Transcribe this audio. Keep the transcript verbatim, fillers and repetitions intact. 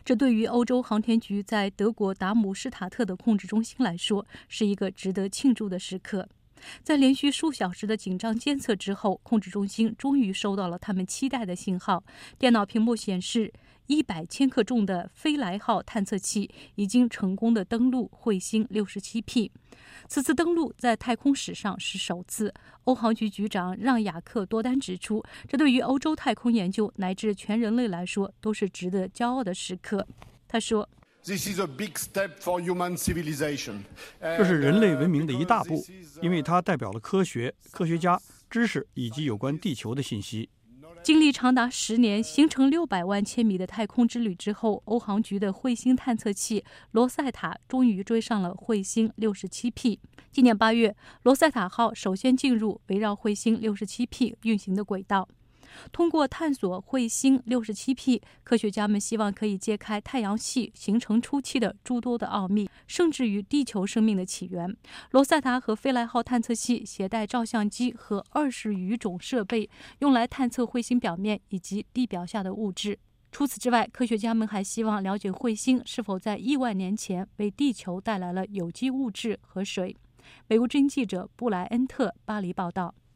这对于欧洲航天局在德国达姆施塔特的控制中心来说，是一个值得庆祝的时刻。在连续数小时的紧张监测之后，控制中心终于收到了他们期待的信号。电脑屏幕显示，一百千克重的飞来号探测器已经成功的登陆彗星 六十七 P。此次登陆在太空史上是首次。欧航局局长让雅克多丹指出，这对于欧洲太空研究乃至全人类来说都是值得骄傲的时刻。他说， 这是人类文明的一大步，因为它代表了科学、科学家、知识以及有关地球的信息。 经历长达十年、行程六百万千米的太空之旅之后，欧航局的彗星探测器罗塞塔终于追上了彗星 六十七 P。今年八月，罗塞塔号首先进入围绕彗星 六十七 P 运行的轨道。通过探索彗星 六十七 P， 科学家们希望可以揭开太阳系形成初期的诸多的奥秘，甚至于地球生命的起源。罗塞塔和飞来号探测器携带照相机和二十余种设备，用来探测彗星表面以及地表下的物质。除此之外，科学家们还希望了解彗星是否在亿万年前为地球带来了有机物质和水。美国之音记者布莱恩特巴黎报道。